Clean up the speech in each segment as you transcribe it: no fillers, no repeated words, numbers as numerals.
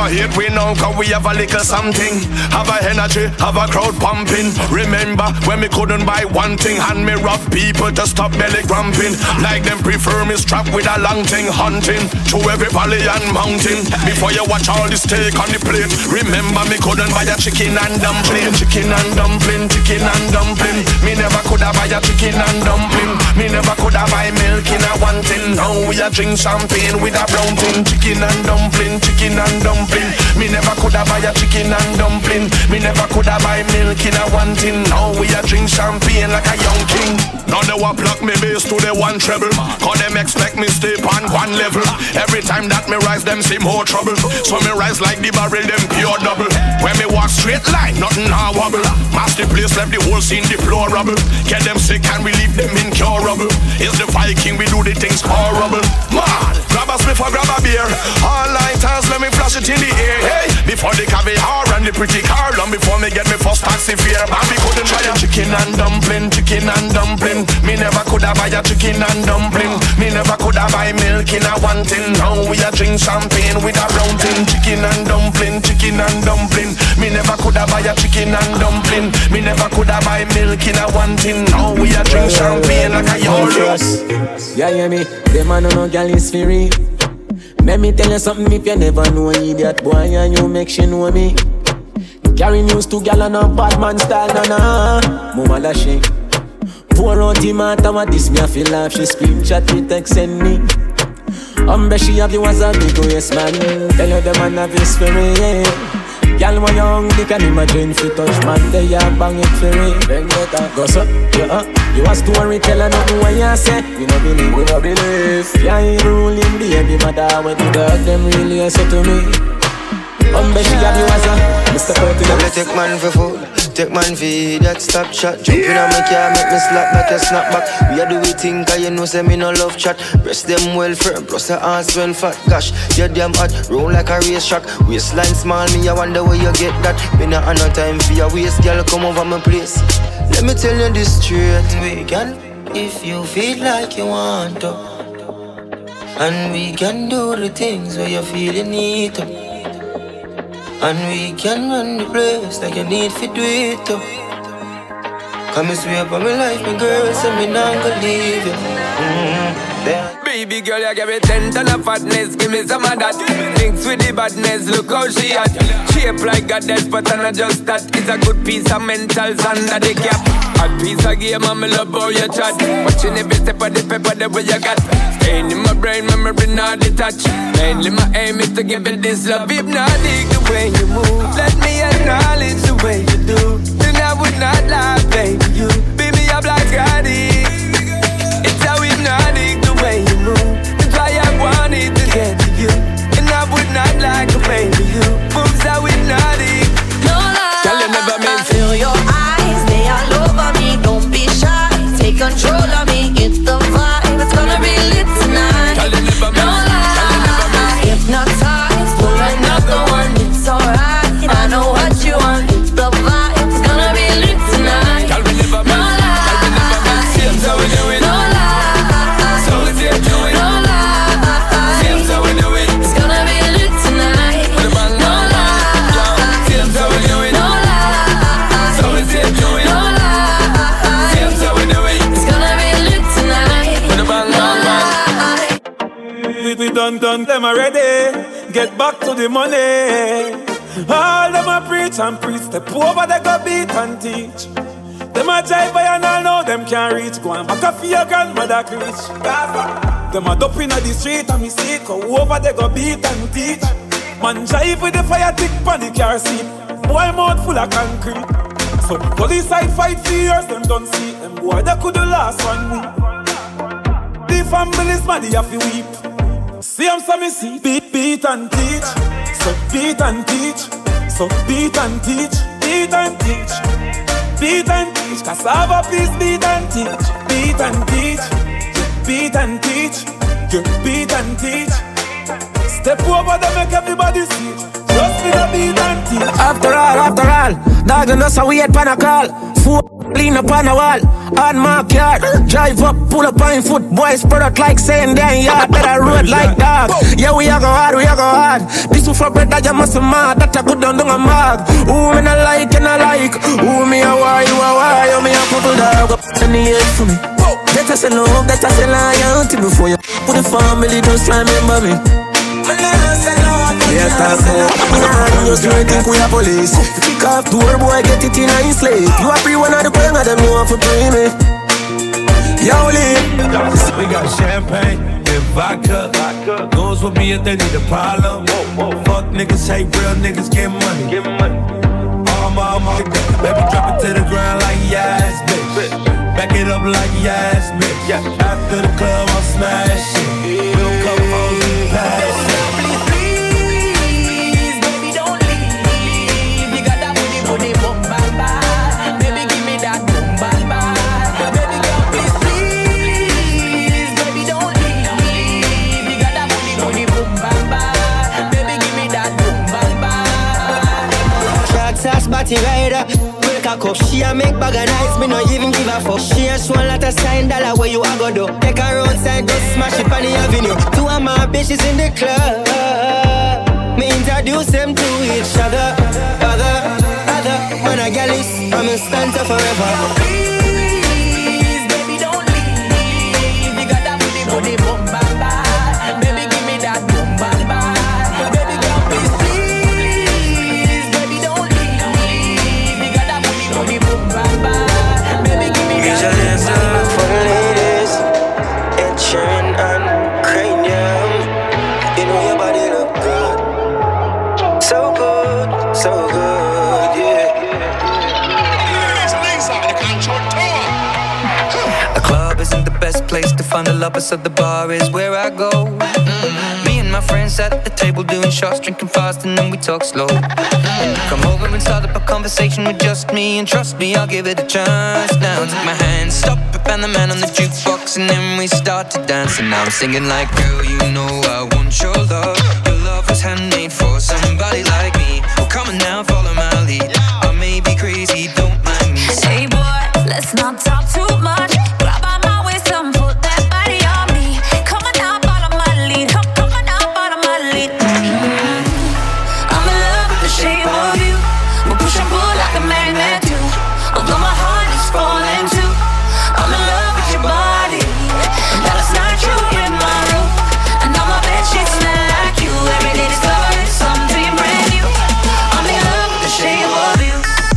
a hate we now, cause we have a little something. Have a energy, have a crowd pumping. Remember when me couldn't buy one thing, and me rob people to stop belly cramping. Like them prefer me strapped with a long thing, hunting through every valley and mountain. Before you watch all the steak on the plate, remember me couldn't buy a chicken and dumpling. Chicken and dumpling, chicken and dumpling. Me never coulda buy a chicken and dumpling. Me never coulda buy milk in a one tin. Now we a drink champagne with a brown tin. Chicken and dumpling, chicken and dumpling. Me never coulda buy a chicken and dumpling. Me never coulda buy milk in a one tin. Now we a drink champagne like a young king. Now they want pluck me bass to the one treble, cause them expect me stay on one level. Every time that me rise, them see more trouble. So me rise like the barrel, them pure double. When me walk straight line, nothing now wobble. Master place left the whole scene deplorable. Get them sick and we leave them incurable. It's the Viking, we do the things horrible. Man, grab a spliff or grab a beer. All lighters, let me flash it in the air. Hey, before the caviar and the pretty car, long before me get me first taxi fare. Man, we couldn't try a chicken and dumpling, chicken and dumpling. Me never coulda buy a chicken and dumpling. Me never coulda buy milk in a one tin. Now we a drink champagne with a round tin. Chicken and dumpling, chicken and dumpling. Me never coulda buy a chicken and dumpling. Me never coulda buy milk in a one tin. Now we a drink champagne like a yolo. Yeah, hear me? Them man no girl is free. Let me tell you something, if you never know idiot boy and you make she know me. Carry news to gal and a bad man style, na. Mama lashing. Pour out the matter what this me a feel like. She scream, chat, me text, send me. Bet she have you as a big waist man. Tell you the man have his spirit, yeah. Girl, when you're hungry, can imagine if you touch man, they are bang it for me. Then get up, go so, you a story teller, nothing what you say. We no believe, we no believe. Yeah, you ruling baby mother, when the dog them really say to me. Bet she have you as a Mr. Perky. Take man for food, take man for that stop chat. Jump in on my car, make me slap like a snapback. We a do we think, cause you know say me no love chat. Breast them well firm, plus the ass well fat. Gosh, you damn hot, roll like a race track. Waistline small, me I wonder where you get that. Me not have no time for your waist, girl, come over my place. Let me tell you this straight. We can, if you feel like you want to. And we can do the things where you feel you need to. And we can run the place like you need to do it too. Come and sweep on my life, my girl, so me not gonna leave you. Baby girl, you give me 10 ton of fatness, give me some of that. Mix with the badness, look how she at. Shape like goddess, but I'm not just that. It's a good piece of mentals under the cap. Hot piece of game, and me love how you chat. Watching every step of the paper, the way you got. Staying in my brain, memory not detached. Mainly my aim is to give it this love. If not dig the way you move, let me acknowledge the way you do. Then I would not lie, baby, you beat me up like I did. It's how hypnotic the way you move. That's why I wanted to get to you. And I would not like to baby you. Moves how hypnotic. No lie, Girl, you never meant feel your eyes, they all over me. Don't be shy, take control of me. Get the vibe, it's gonna be lit tonight. Girl, you never no lie, hypnotize, pull another one, it's alright. I know what you want, it's the vibe, it's gonna be lit tonight. Girl, we never no lie, girl, we never meant. Same so we do it. no lie, So we say do it. no lie, Same so we do it. it's gonna be lit tonight. With a bang, No lie, same so we do it. no lie, So we say do it. no lie, Same so we do it. it's gonna be lit tonight. With a bang, No bang, bang. lie. We done them already. Get back to the money. All them a preach and preach. Step over, they go beat and teach. Them a jive by and all know them can't reach. Go and back up for your grandmother preach. Them a dope inna the street and me see it. Go over, they go beat and teach. Man jive with the fire tick on the car seat. Boy mouth full of concrete. So police side fight for years, them don't see. Them boy they could the last 1 week. The family's mad, they have to weep. See I'm so me see. Beat and teach. So beat and teach. So beat and teach. Beat and teach. Beat and teach. Cassava please beat and teach. Beat and teach. Beat and teach. You beat and teach. Step over them make everybody see. Just be the beat and teach. After all, dog and us a wait pan a call. Four lean up on the wall. On my car, drive up, pull up on foot. Boys spread out like saying damn yard. Better road like dog. Yeah, we a go hard, we a go hard. This is for bread that you must mad. That a good down a mag. Who me not like and I like. Who me a why, you a why. You me a couple dog up in the head for me. That I say love, that I say loyalty. Before you put the family, just try remember me. Yeah, talk about just you think we are police. Kick off door, boy, get it in a slate. You are free one of the queen of them, you want to pay me. Yo, Lee. We got champagne and vodka. Goons will be if they need a problem. Fuck niggas, hate real niggas, get money. All my baby, drop it to the ground like yes, bitch. Back it up like yes, bitch. After the club, I'll smash it. We don't come home to pass it. Body rider, break a cup. She a make bag of nice, me no even give a fuck. She a show lot of sign dollar where you a go do. Take her outside, go smash it on the avenue. Two of my bitches in the club. Me introduce them to each other. Other, when I get this, I'm in stand forever. Please, baby, don't leave. You got that booty, boom, bam, bam. Baby, give me that boom, bam, bam. Baby, girl, please. Raise your hands up for the ladies. Ed Sheeran and Cranium. You know your body look good. So good, so good, yeah. A club isn't the best place to find the lovers, so the bar is where I go. Me and my friends sat at the table doing shots, drinking fast, and then we talk slow. Come over and start up a conversation with just me, and trust me, I'll give it a chance. Now take my hand, stop it, and the man on the jukebox, and then we start to dance. And now I'm singing like, girl, you know I want your love. Your love was handmade for somebody like me. Well, come on now, follow my lead. I may be crazy, don't mind me. Hey boy, let's not talk too much. Grab on my waist and put that body on me. Come on now, follow my lead. Come on now, follow my lead. I'm in love with the shape of you. We'll push and pull like a magnet do. Although my heart is falling too. I'm in love with your body. And last night you in my room. And now my bed sheets smell like you. Every day discovering something brand new. I'm in love with the shape of you.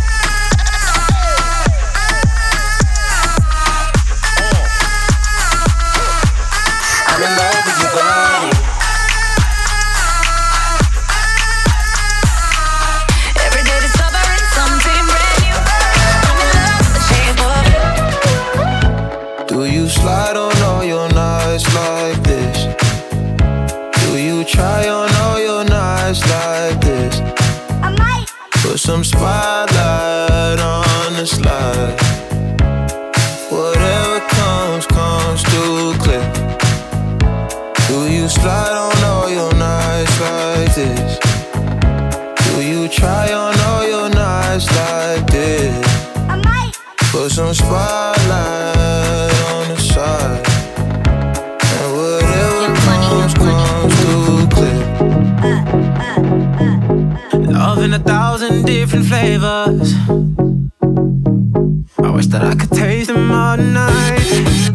I'm in love with your body. Every day discovering something brand new. I'm in love with the shape of you. Do you slide on all your nights like this? Do you try on all your nights like this? I might. Put some spotlight on the slide. Whatever comes too clear. Do you slide on all your nights like this? Do you try on all your nights like this? I might. Put some spotlight on the side. And whatever comes too clear. Love in 1,000 different flavors. I wish that I could taste them all night.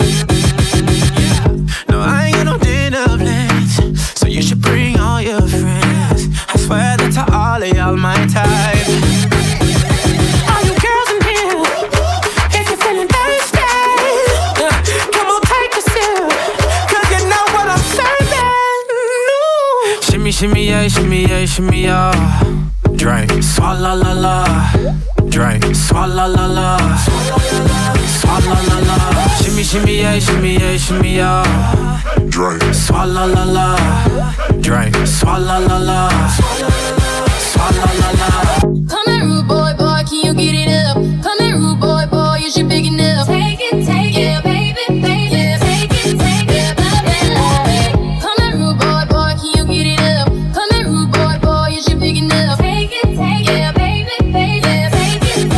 No, I ain't got no dinner plans, so you should bring all your friends. I swear that to all of y'all my type. All you girls in here, if you're feeling thirsty, come on, take a sip, 'cause you know what I'm serving. No. Shimmy, shimmy, yeah, shimmy, yeah, shimmy, yeah. Drink, swalla la la. Drink, swalla la la. Swalla la la. Shimmy, shimmy, yeah, shimmy, yeah, shimmy, yeah. Drink, Swalla la la. Drink, swalla la la. Swalla la la. Come here, rude boy, boy, can you get it up? Come here, rude boy, boy, you should big enough. Take it, yeah, baby, baby. Yeah, take it, yeah, baby. Come here, rude boy, boy, can you get it up? Come here, rude boy, boy, you should big enough. Take it, yeah, baby, baby. Yeah, take it,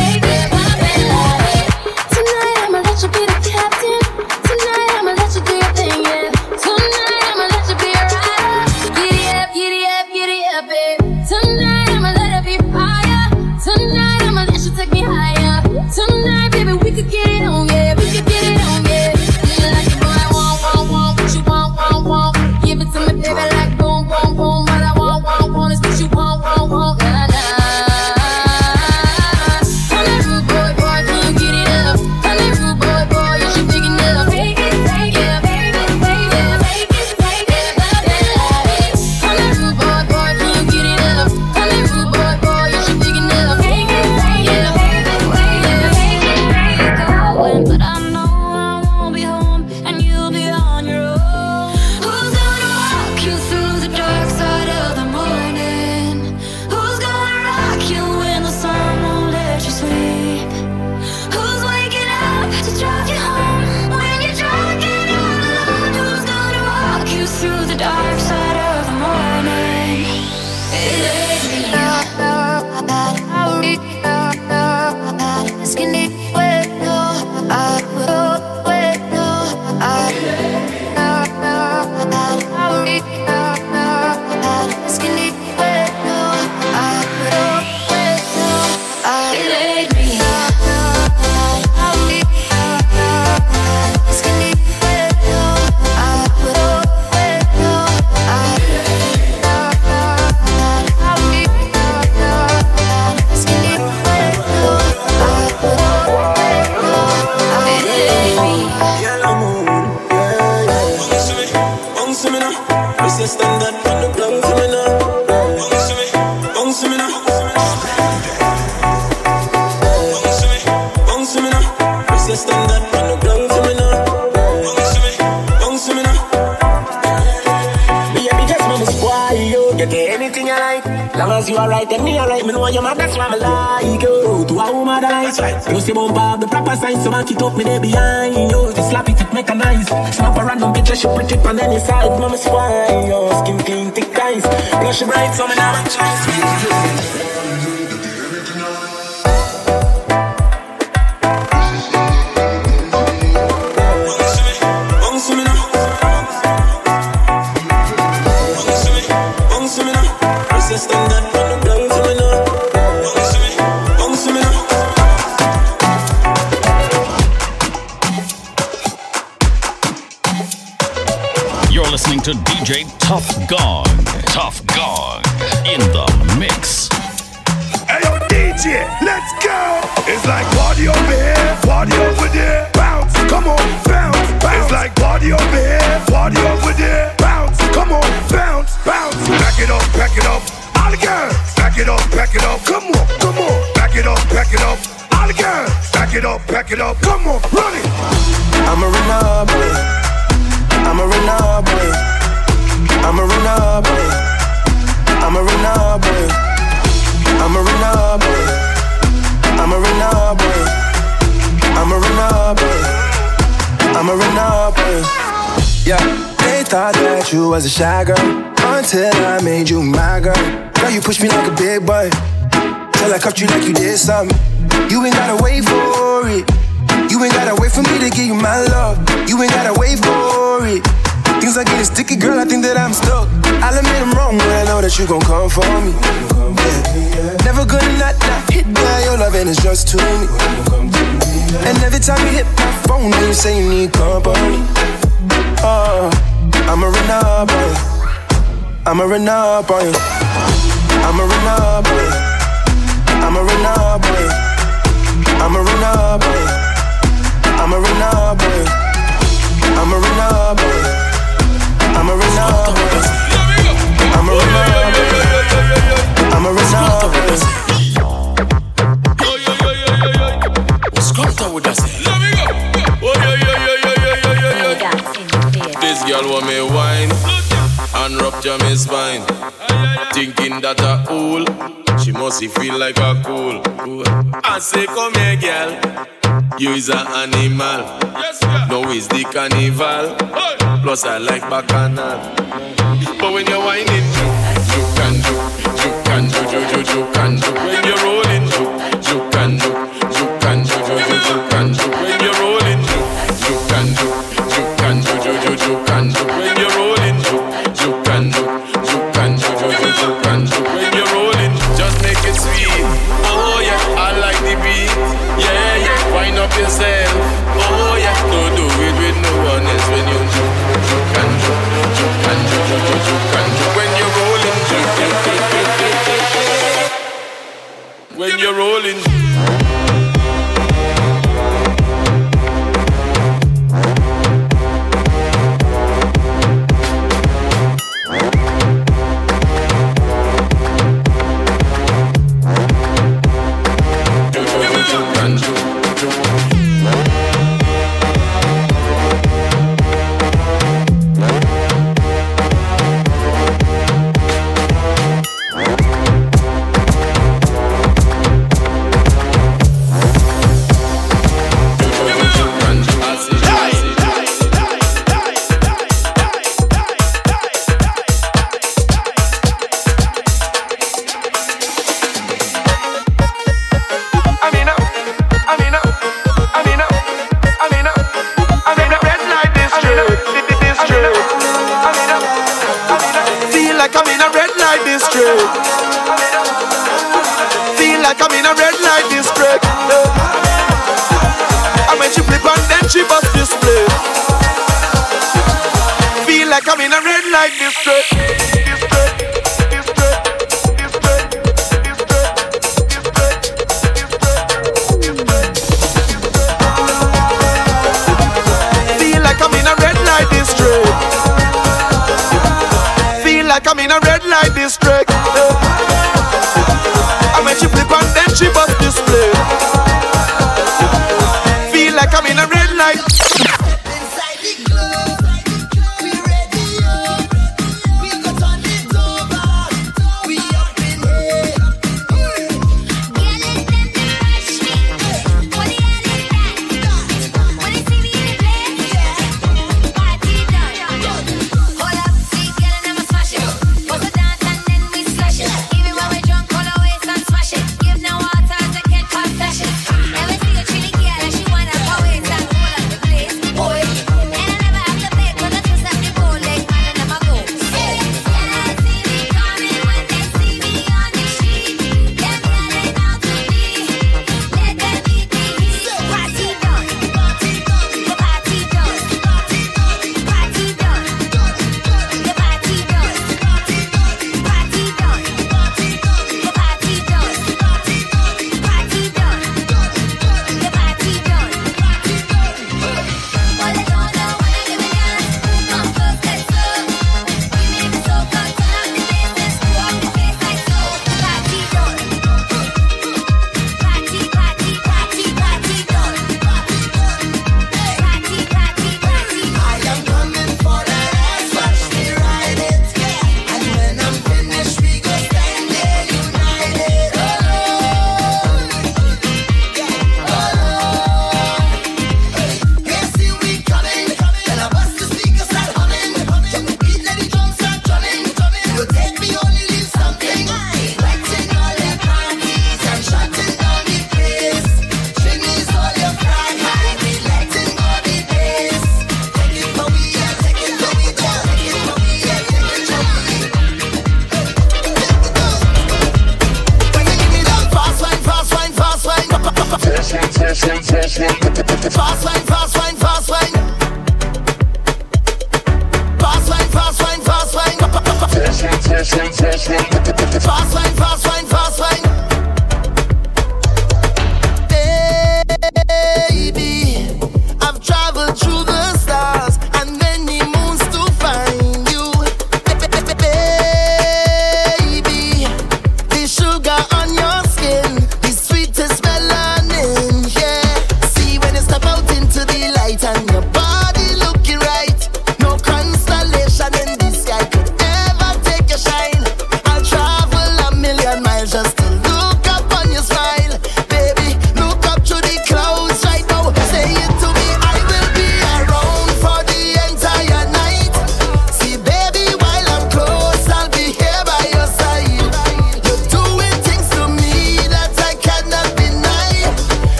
You alright, and me alright, me know you're mad, that's why I'm like you. To a woman eyes, you see bump up the proper signs, so man it up me there behind you. Just slap it, make a nice. Snap a random picture, she pretty on any side, mama spine, yo. Skin clean, thick eyes, blush bright, so me now I'm trying. To DJ Tough Gong in the mix. Hey yo DJ, let's go! It's like party over here, party over there, bounce, come on, bounce, bounce. It's like party over here, party over there, bounce, come on, bounce, bounce. Back it up, all the girls. Back it up, come on, back it up, all the girls. Back it up, come on, run it. I'm a runner, boy. I'm a runner, boy. I'm a runner, boy. I'm a runner, boy. I'm a runner, boy. I'm a runner, boy. I'm a runner, boy. I'm a runner, boy. Yeah, they thought that you was a shy girl until I made you my girl. Girl, you pushed me like a big boy till I cuffed you like you did something. You ain't gotta wait for it. You ain't gotta wait for me to give you my love. You ain't gotta wait for it. Things are getting sticky, girl, I think that I'm stuck. I'll admit I'm wrong, but I know that you gon' come for me. Yeah. Never gonna not hit by your loving is just to me. And every time you hit my phone, you say you need company. I'm a runner, boy. I'm a runner, boy. I'm a runner, boy. I'm a runner, boy. I'm a runner, boy. I'm a runner, boy. I'm a runner, boy. I'm a runner, boy. I'm a runner, boy. I'm a runner, boy. With us. This girl want me wine and rupture me spine. Thinking that a fool, she must feel like a cool. I say come here girl, you is an animal. No is the carnival. Plus I like bacchanal. But when you're whining, you can do. When you're rolling, you can do. When you're rolling, you can do. When you're rolling, you can do. When you're rolling, just make it sweet. Oh yeah, I like the beat. Yeah, wind up yourself. Oh yeah, don't do it with no one else. When you can do. When you're rolling, when you're rolling. light district. Feel like I'm in a red light district. Feel like I'm in a red light district. And when she flip and then she bust display. Feel like I'm in a red light.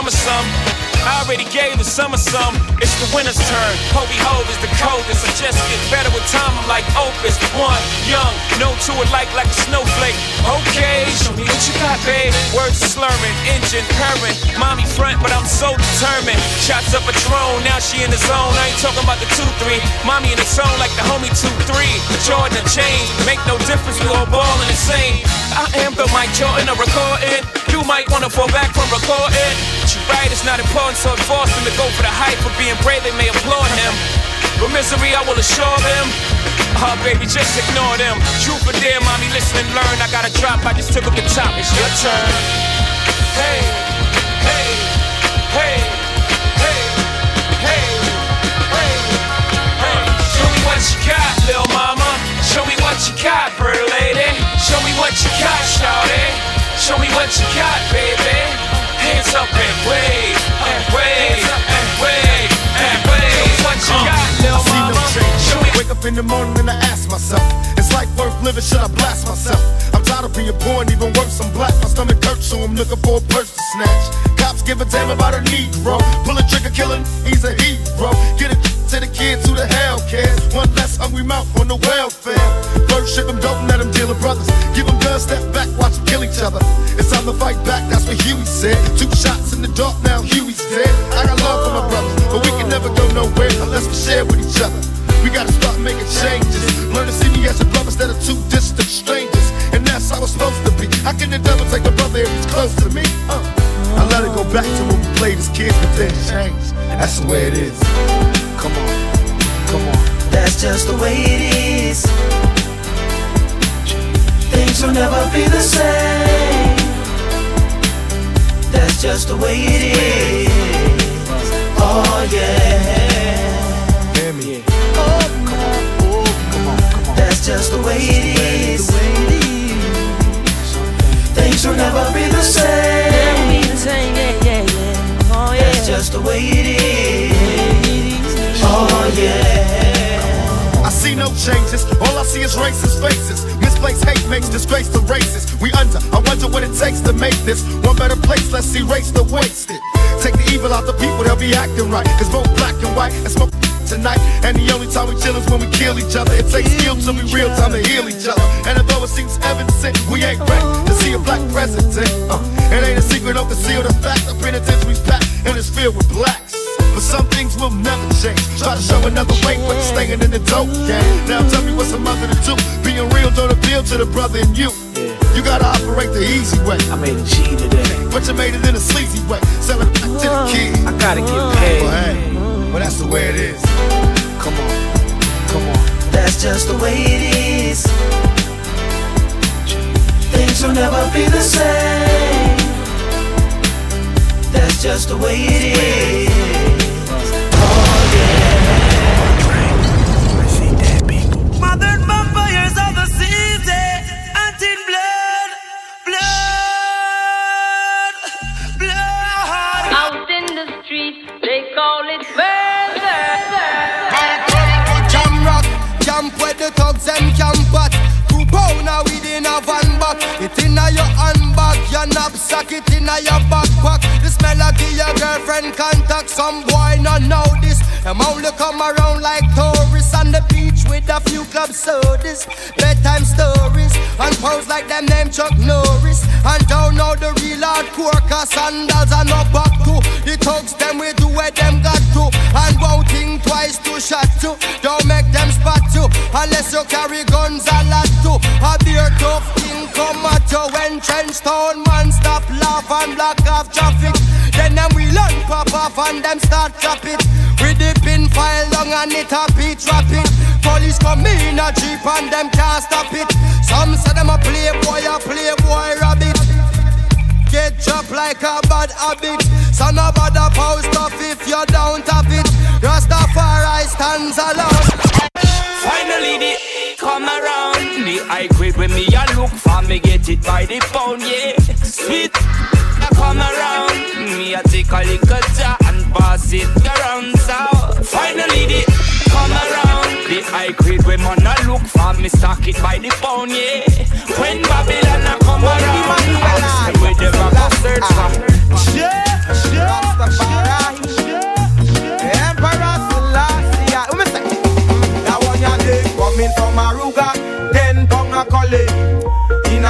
summer some. I already gave the summer some. It's the winter's turn. Hobie Hove is the coldest. I just get better with time. I'm like Opus. One, young, no two alike like a snowflake. Okay, show me what you got, babe. Words are slurring, engine purring. Mommy front, but I'm so determined. Shots up a drone, now she in the zone. I ain't talking about the 2-3. Mommy in the zone like the homie 2-3. Jordan and James, make no difference. We all ballin' the same. I am the Mike Jordan of recording. You might wanna fall back from recording. But you right, it's not important, so it forced him to go for the hype. For being brave, they may applaud him. But misery, I will assure them. Oh, baby, just ignore them. Truth or dare, mommy, listen and learn. I gotta drop, I just took up the top. It's your turn. Hey, hey, hey, hey, hey, hey, hey. Show me what you got, lil' mama. Show me what you got, bird lady. Show me what you got, shawty. Show me what you got, baby. Hands up and wave, and wave, and wave, and wave. What you got, lil' mama? Show me. Wake up in the morning and I ask myself, is life worth living? Should I blast myself? I'm tired of being poor and even worse, I'm black. My stomach hurts, so I'm looking for a purse to snatch. Cops give a damn about a Negro. Pull a trigger, killing, he's a hero. Get it to the kids who the hell cares. One less hungry mouth on the welfare. First ship them, don't let them deal with brothers. Give them guns, step back, watch them kill each other. It's time to fight back, that's what Huey said. 2 shots in the dark, now Huey's dead. I got love for my brothers, but we can never go nowhere unless we share with each other. We gotta start making changes. Learn to see me as a brother instead of 2 distant strangers. And that's how it's supposed to be. How can the devil take a brother if he's close to me? I let it go back to when we played as kids, but then changed. That's the way it is. Come on, come on. That's just the way it is. Things will never be the same. That's just the way it is. Oh yeah. Hear me. Oh come on, oh come on, come on. That's just the way it is. Things will never be the same. Yeah, yeah, yeah. Oh yeah. That's just the way it is. Oh yeah. I see no changes, all I see is racist faces. Misplaced hate makes disgrace to races. We under, I wonder what it takes to make this one better place, let's erase the wasted. Take the evil out the people, they'll be acting right. Cause both black and white and smoke tonight. And the only time we chill is when we kill each other. It takes skill to be real time to heal each other. And although it seems evident, we ain't ready to see a black president. It ain't a secret, don't conceal the fact. The penitentiary's packed and it's filled with blacks. But some things will never change. Try to show another way, but you're staying in the dope game. Now tell me what's a mother to do. Being real don't appeal to the brother in you. You gotta operate the easy way. I made a G today, but you made it in a sleazy way. Selling it back to the kids. I gotta get paid. Well, hey, well that's the way it is. Come on, come on. That's just the way it is. Things will never be the same. That's just the way it is. Oh yeah. I see dead people. Modern vampires of the season. Until blood, blood, blood. Out in the street, they call it murder. Jam rock, jump where the thugs and camp at. 2 pound now within a van back. It inna your handbag, your knapsack, it inna your backpack. This melody your girlfriend contact. Some boy not know this. Them only come around like tourists on the beach with a few club sodas, bedtime stories, and pose like them name Chuck Norris. And don't know the real hardcore, cause sandals are no back to. The thugs them we do where them got to. And won't think twice to shot to. Don't make them spot you, unless you carry guns a lot to. A beer tough king come at you when Trenchtown man stop laugh and block off traffic. Then them we learn pop off and them start trap it. With the pin file long and it a beat rapid. Police come in a jeep and them can't stop it. Some say them a playboy rabbit. Get chopped like a bad habit. So no bother post off if you don't have it. Rastafari stands alone. Finally the come around. The high grade when me a look for me get it by the pound, yeah. Sweet come around. Me a take a little jar and pass it around. So finally the come around. The high grade when man a look for me stock it by the pound, yeah. When Babylon a come around, I with them a go search for. Yeah.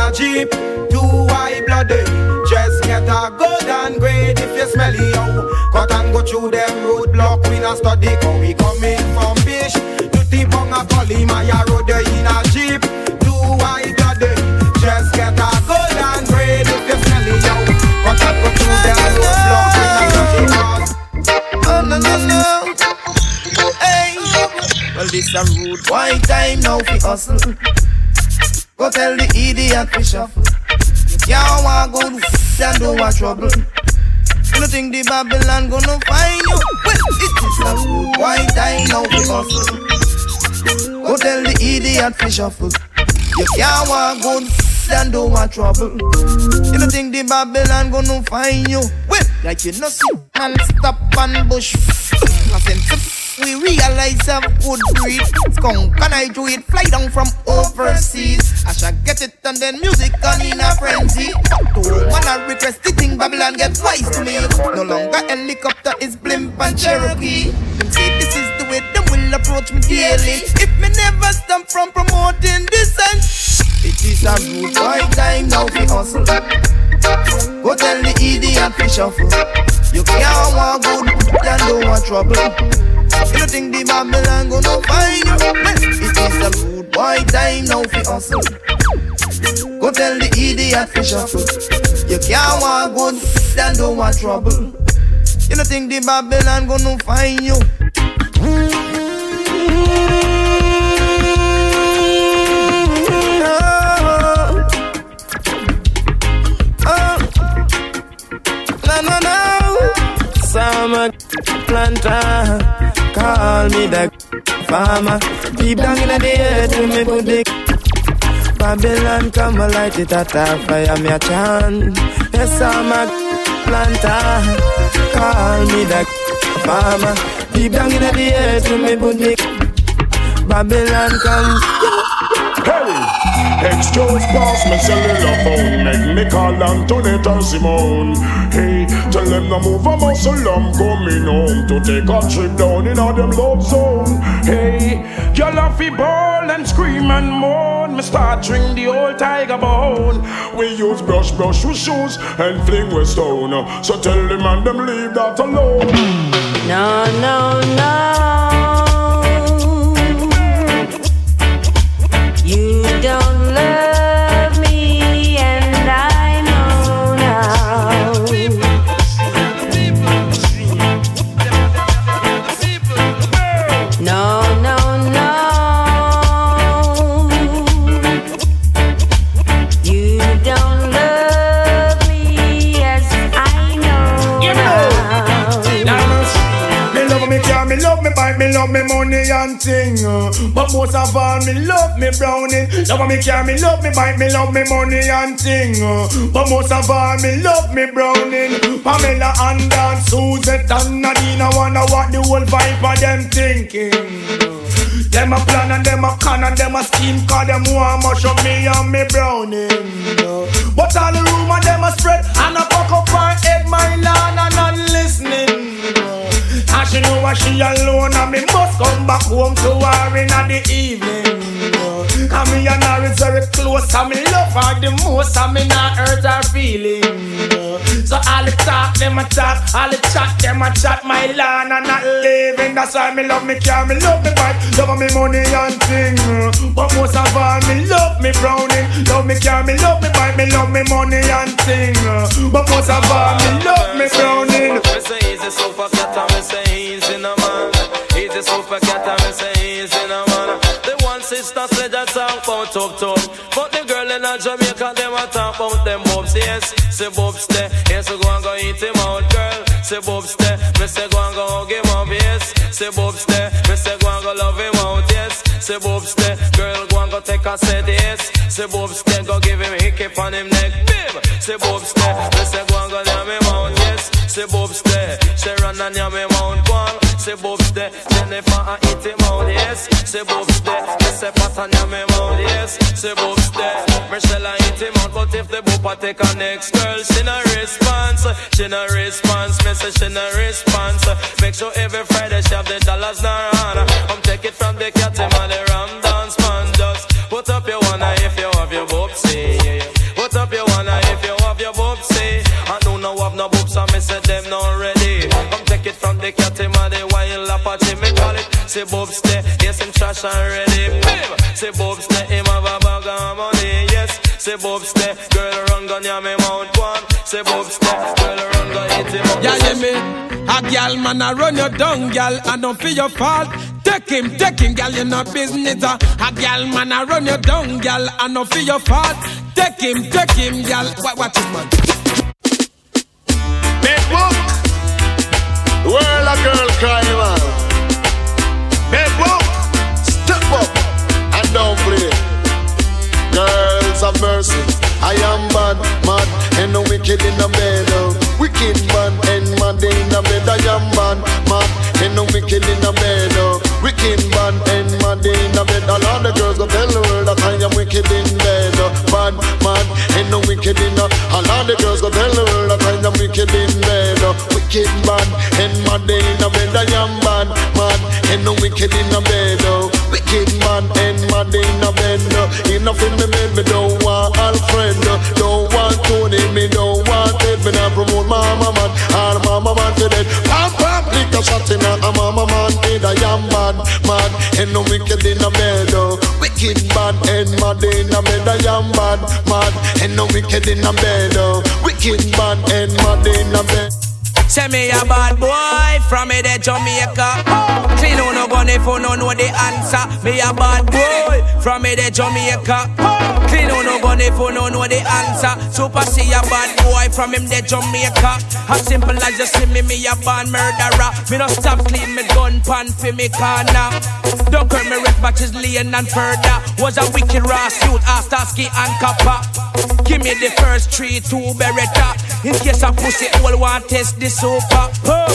a Jeep. Too high bloody. Just get a good and grade if you smelly yo. Cut and go through them roadblock. We not study cause we coming from Bish to T-Bong Gully. My road in a Jeep. Too high bloody. Just get a good and grade if you smelly yo. Cut and go through them roadblock. We not study cause. Oh no no no. Hey. Well this a rude boy time now fi hustle. Go tell the idiot fi shuffle. You want good and don't want trouble. You don't think the Babylon gonna find you? Well, it is a good white time now fi hustle. Go tell the idiot fi shuffle. You can't want good and don't want trouble. You don't think the Babylon gonna find you? Well, like you know see man stop and bush. We realize I've good breed. Skunk and I do it, fly down from overseas. I shall get it and then music on in a frenzy. When I request the thing, Babylon get wise to me. No longer helicopter is blimp and Cherokee. Them say this is the way them will approach me daily. If me never stop from promoting this and it is a rude boy time now fi hustle. Go tell the idiot fi shuffle. You can't want good and don't want trouble. You don't think the Babylon gonna find you? Well, it is a rude boy time now fi hustle. Go tell the idiot fi shuffle. You can't want good and don't want trouble. You don't think the Babylon gonna find you? Summer planter, call me the farmer. Deep down in the earth, me put the Babylon come and light it at a fire, me a chant. Yes, summer planter, call me the farmer. Deep down in the earth, me put the Babylon come. Hey, excuse boss, me cellular phone. Make me call Antoinette and Simone. Hey, tell them to move a muscle, I'm coming home to take a trip down in a them love zone. Hey, y'all have to bawl and scream and moan. Me start drink the old tiger bone. We use brush with shoes and fling with stone. So tell them and them leave that alone. No, no, no. You don't love me, and I know now. No, no, no. You don't love me, yes, I know now. Me love me car, me love me bike, me love me money and thing. But most of all, me love me brownie. Love me car, me love me bike, me love me money and thing. But most of all, me love me brownie. Pamela and Dan, Suzette and Nadine, I wonder what the whole vibe of them thinking. Them a plan and them a con and them a scheme, cause them want much of me and me brownie. But all the rumor them a spread and a fuck up my head, my land and not listening. And she know why she alone and me must come back home to her in the evening. And me and her is very close and me love her the most and me not hurt her feelings. So all the talk them a talk, all the chat them a chat, my land and not living. That's why me love me car, me love me bike, love me money and thing. But most of all me love me brownie. Love me car, me love me bike, me love me money and thing. But most of all me love me brownie. Me say easy super cat and me say easy no man. Easy super cat and me say easy no man. The one sister said that talk about top, but the girl in Jamaica them a talk about them bobs. Yes, say bobs there. Yes, we go and go eat him out, girl. Say bobs there. Me say go and go hug him up. Yes, say bobs there. Me say go and go love him out. Yes, say bobs there. Girl go and go take a set. Yes, say bobs there. Go give him a hiccup on him neck. Bim. Say bobs there. Me say go and go yam him out. Yes, say bobs there. Sharon and yam him out. Go on. Say bobs there. Jennifer and eat him out. Yes, say bobs there. Me say Pat and yam him out. Yes, say bobs there. Michelle and eat him out. But if the boopa take a next girl, she no response. She no response. Me say she no response. Make sure every Friday she have the dollars in her hand. Come take it from the cat and the ram dance man. Just put up your one if you have your bobsy. the cat him a the wine lapatty. Me call it, say Bob stay, yes him trash and ready. Bim, say Bob stay, him have a bag of money. Yes, say Bob stay, girl run gun ya me mount one. Say Bob stay, girl run gun hit him up. Yeah, yeah, me. A gal man a run you down, gal, and don't feel your fault. Take him, gal, you no business. A gal man a run you down, gal, and don't feel your fault. Take him, gal. What is man? Big book. The world a girl cry, man. Big book. Step up and don't play. Girls of mercy. I am bad, mad, and no wicked in the bed. Wicked man and mad in the bed. I am bad, mad, and no wicked in the bed. Wicked man and mad in the bed. All of the girls go tell the world that I am wicked in bed. Bad, mad, and no wicked in the. All of the girls go tell the world that I am wicked in bed. Wicked man and mad in the bed. I am bad, mad, and no wicked in the bed. Wicked man and mad in the bed. Enough in the bed, me don't want Alfred. Don't want Tony, me don't want it. Me not promote mama man, or mama man to dead. Pam pam, lick a shot in a mama man. I am bad, mad, and no wicked in a bed. Wicked bad and mad in a bed. I am bad, mad, and no wicked in a bed. Wicked bad and mad in a bed. Say me a bad boy from me the Jamaica. Clean on no gun if you no know the answer. Me a bad boy from me the Jamaica. Clean on no gun if you no know the answer. Super see a bad boy from him the Jamaica. As simple as you see me a bad murderer. Me no stop clean me gun pan for me corner. Don't call me red matches laying and further. Was a wicked raw suit after ski and copper. Give me the first 3-2 Beretta. In case a pussy all want test the sofa.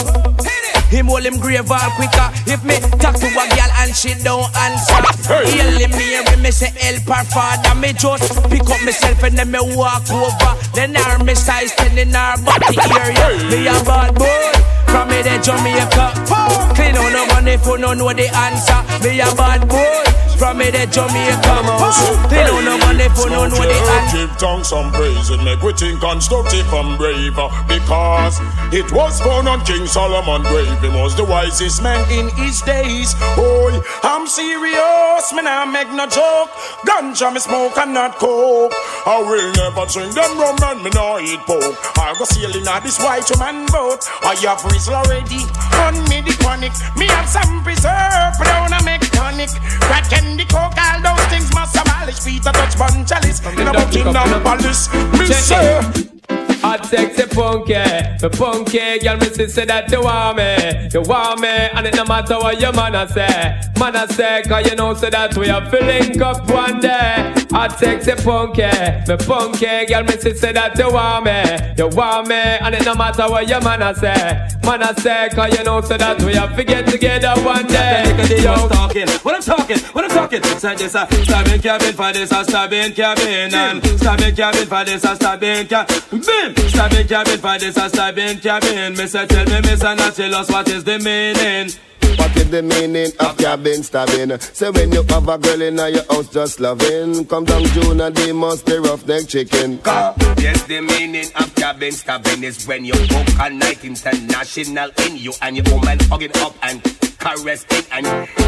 Him hold him grave all quicker. If me talk to a girl and she don't answer, heal him here when me say help her father. Me just pick up myself and then me walk over. Then her me size 10 in her body area. Me a bad boy from me the Jamaica. Clean on no money if you no know the answer. Me a bad boy from me the Jamaica. Clean on no money if you no know the answer. Give thanks and praise and make we think constructive and brave. Because it was born on King Solomon grave. He was the wisest man in his days. Boy, I'm serious, man, I make no joke. Ganja me smoke and not coke. I will never drink them rum and me no eat pork. I go sailing on this white man boat. I have Rizla already, on me the chronic. Me have some preserve, brown and make tonic. Crack candy, coke, all those things must abolish. Peter Dutch Bun Chalice, in a Buckingham Palace. Me say hot sexy punky, the punky girl, me say that you want me, and it no matter what your man say, cause you know say that we have to link up one day. Hot sexy punky, the punky girl, me say that you want me, and it no matter what your man say, cause you know say that we have to get together one day. What I'm talking, say this a stabbing cabin for this a stabbing cabin, and stabbing cabin for this a stabbing cabin. Stabbing cabin for this a stabbing cabin. Mister tell me, Mr. Nachilus, what is the meaning? What is the meaning of cabin stabbing? Say when you have a girl in your house just loving, come down June and they must be roughneck chicken. Yes, the meaning of cabin stabbing is when you book a night international in you and your woman hugging up and caressing and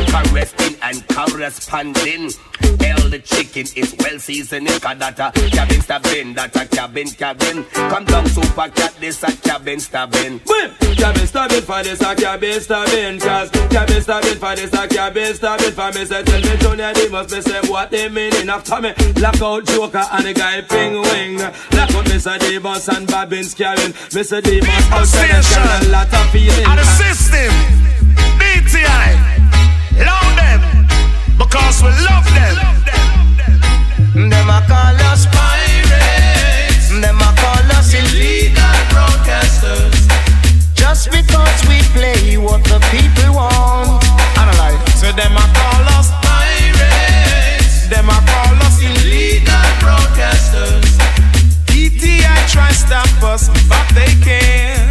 corresponding. Hell, the chicken is well seasoned. Cause that a cabin stabbing, that a cabin. Come down super cat, this a cabin stabbing. Cabin stabbing for this a cabin stabbing. Cause cabin stabbing for this a cabin stabbing. For me say tell me Junior they must be say what they meaning. After me lock out Joker and the guy Ping Wing. Lock out Mr. Davis and Bobbins carrying. Mr. Davis outside and carrying a lot of feelings. And the system DTI, love them, because we love them. Them a call us pirates, them a call us illegal broadcasters. Just because we play what the people want. Analyze. So them a call us pirates, them a call us illegal broadcasters. DTI try stop us, but they can't.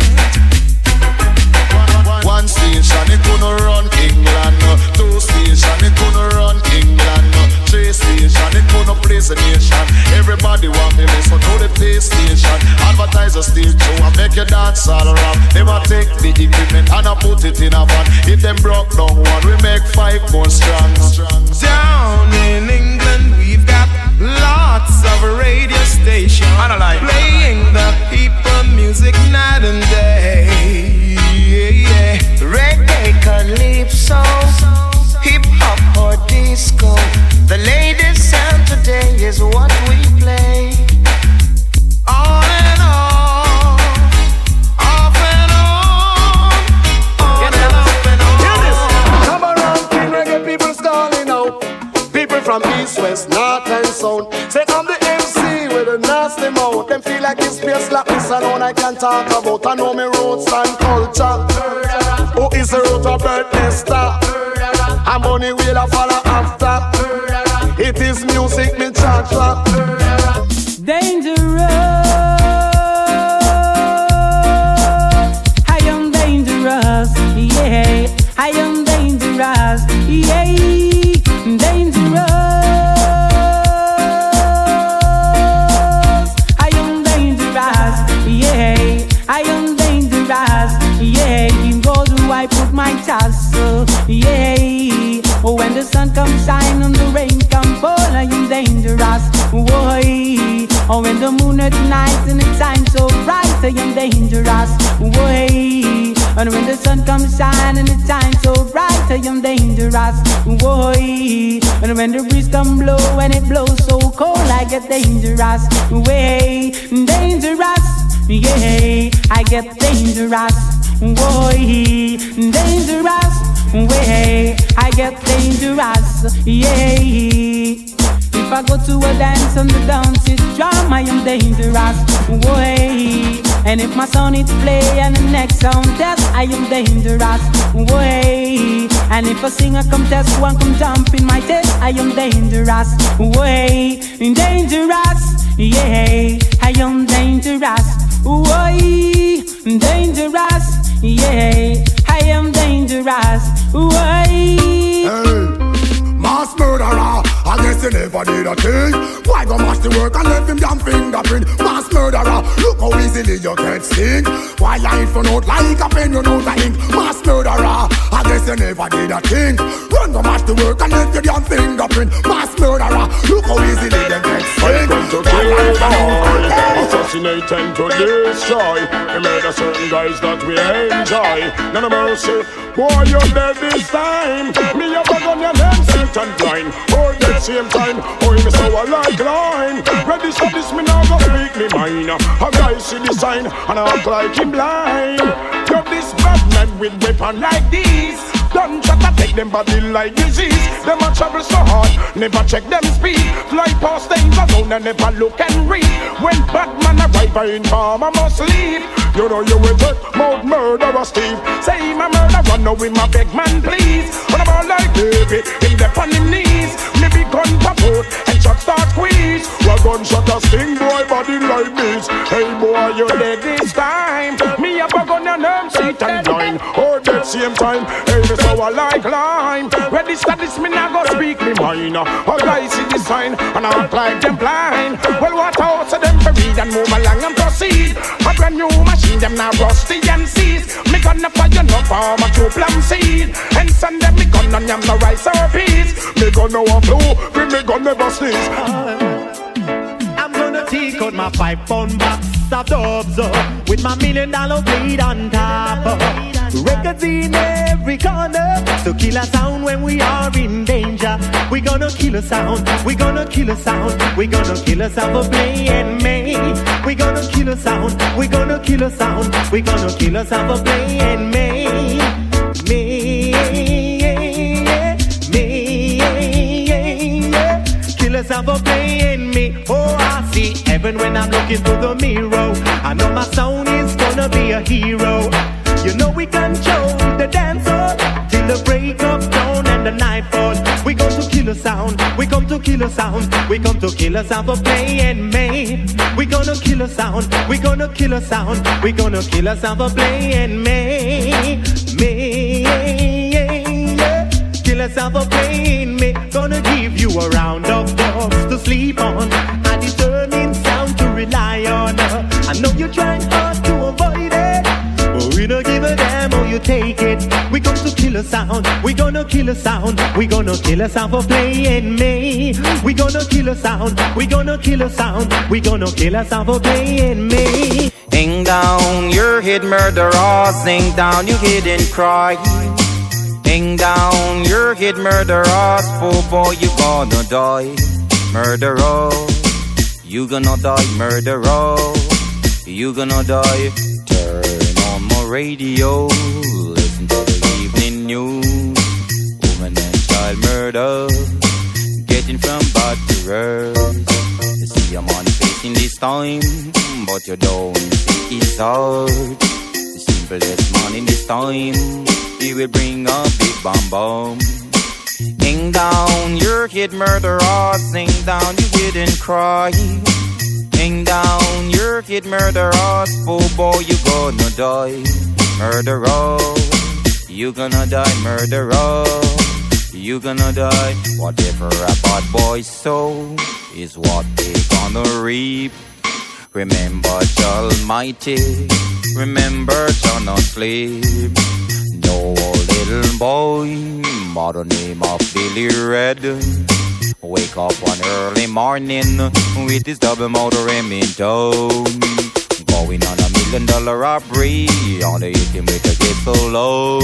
One station, it gonna run England. Two station, it gonna run England. Three station, it gonna place a nation. Everybody want me listen to the PlayStation. Advertiser still too, I make you dance all around. Them a take the equipment and a put it in a van. If them broke down one, we make 5 more strong. Down in England, we've got lots of radio stations playing the people music night and day. Reggae, calypso, hip hop or disco. The latest sound today is what we play. On and on, off and on, on and off and on. Hear this. Come around, King Reggae people's calling out. People from east, west, north and south. Say I'm the MC with a nasty mouth. Them feel like it's space like this alone I can talk about. I know me roots and culture. Who is the root of birthday star? And money will I follow after. It is music me charge for. Dangerous, I am dangerous, yeah. I am dangerous, yeah. Dangerous, I am dangerous, yeah. I am dangerous, yeah. You go to I put my tassel, yeah. Oh, when the sun comes shine and the rain come fall, I am dangerous, boy. Oh, when the moon at night and the time so bright, I am dangerous, boy. And when the sun comes shine and the time so bright, I am dangerous, boy. And when the breeze come blow and it blows so cold, I get dangerous, way. Dangerous, yeah. I get dangerous, boy. Dangerous, way. I get dangerous, yeah. If I go to a dance on the dance drum, I am dangerous, way. And if my song is play and the next sound test, I am dangerous, way. And if a singer come test one come jump in my test, I am dangerous, way. Dangerous, yeah. I am dangerous, way. Dangerous, yeah. I am dangerous, way. Mass murderer, I guess you never did a thing. Why go mash the work and left him damn fingerprint? Mass murderer, look how easily you get sing. Why I ain't for note like a pen, you know the ink. Mass murderer, I guess you never did a thing. Run go mash the work and left your damn fingerprint. Mass murderer, look how easily you get sing. Come to kill all, assassinate and to destroy. We made a certain guys that we enjoy. None of mercy, boy you're dead this time. Me a bug on your name, and blind, or that same time, oh, me so I like line. Ready for this, me now go speak me mind. A guy see the sign, and I act like him blind. You're this bad man with weapon like this. Don't try to take them body like disease. Them a travel so hard, never check them speed. Fly past things alone and never look and read. When bad man arrive, I inform I must leave. You know you will take mouth murderer Steve. Say my murderer, no we my beg man please. When I'm all like baby, him dep on him knees. Maybe gun pop and shot start squeeze. Well gunshot a sting boy body like this. Hey boy you dead this time. Me a bug on your nerve seat and blind. Or that same time, hey me so I like lime. Ready this me now go speak me mind. All guys see the sign and I act like them blind. Well what house of them for read and move along and proceed. A brand new machine them now rusty and seize. Me gonna fire no farm a true plum seed. And send them me gonna yam no rice or peas. Me gonna a blue, me gonna never sneeze. I'm gonna take out my 5-pound box of dubs with my $1 million blade on top. Records in every corner to kill a sound when we are in danger. We gonna kill a sound, we gonna kill a sound, we gonna kill a sound for playing me. We gonna kill a sound, we gonna kill a sound, we gonna kill a sound for playing me. Kill a sound for playing me. Oh, I see heaven when I'm looking through the mirror. I know my sound is gonna be a hero. You know we control the dance hall till the break of dawn and the nightfall. We come to kill a sound, we come to kill a sound, we come to kill a sound for playing me. We gonna kill a sound, we gonna kill a sound, we gonna kill a sound for playing me. Kill a sound for playing me. Gonna give you a round of dubs to sleep on, a determined sound to rely on. I know you're trying hard to avoid it, but we take it. We come to kill a sound. We gonna kill a sound. We gonna kill a sound for playing me. We gonna kill a sound. We gonna kill a sound. We gonna kill a sound for playing me. Hang down your head, murderer. Sing down your head and cry. Hang down your head, murderer. Oh boy, you gonna die. Murderer, you gonna die. Murderer, you gonna die. Turn on my radio. Listen to the evening news. Woman and child murder. Getting from bad to worse. You see I'm on facing this time, but you don't think it's hard. The simplest man in this time, he will bring a big bomb bomb. Hang down your head, murderer. Sing down your head and cry. Hang down your head, murderer. Oh boy, you gonna die. Murderer, you gonna die. Murderer, you gonna die. Whatever a bad boy sow is what they gonna reap. Remember Jah Almighty. Remember Jah not sleep. No little boy by the name of Billy Red wake up one early morning with his double motor in tow, going on $1 million robbery on the hit him with a get so low.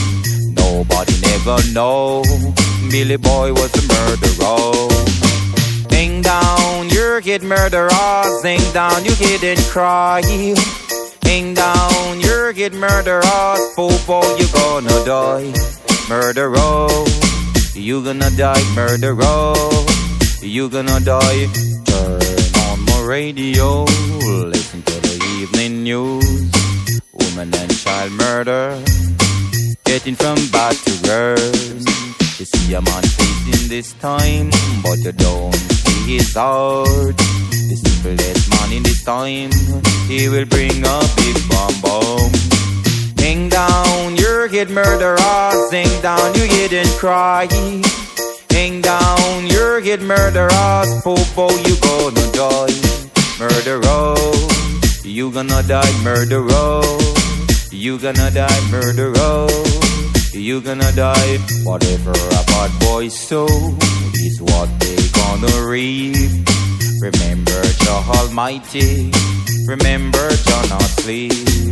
Nobody never know Billy Boy was a murderer. Hang down your head, murderer. Sing down your head and cry. Hang down your head, murderer. Oh boy, you gonna die. Murderer, you gonna die. Murderer, you gonna die. Turn on my radio. Listen to the evening news. Woman and child murder. Getting from bad to worse. You see a man facing this time, but you don't see his heart. The simplest man in this time, he will bring a big bomb bomb. Hang down your head, murderer. Sing down your head and cry. Hang down your head, murderer. Oh boy, you gonna die. Murderer, you gonna die. Murderer, you gonna die. Murderer, you gonna die. Whatever a bad boy sow is what they gonna reap. Remember Jah Almighty. Remember Jah not sleep.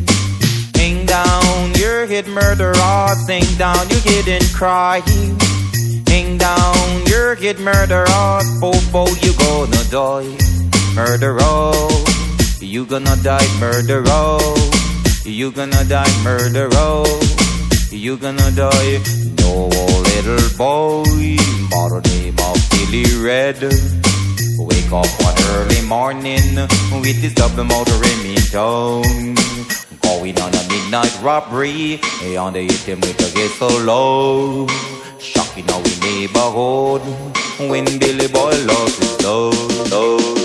Hang down your head, murderer. Sing down your head and cry. Hang down your head, murderer. Oh boy, you gonna die. Murderer, you gonna die. Murderer, you gonna die. Murderer, you gonna die. No little boy by the name of Billy Red wake up one early morning with his double motor in tow, going on a midnight robbery. On the hit him with a get so low, shocking our neighborhood when Billy Boy lost his load.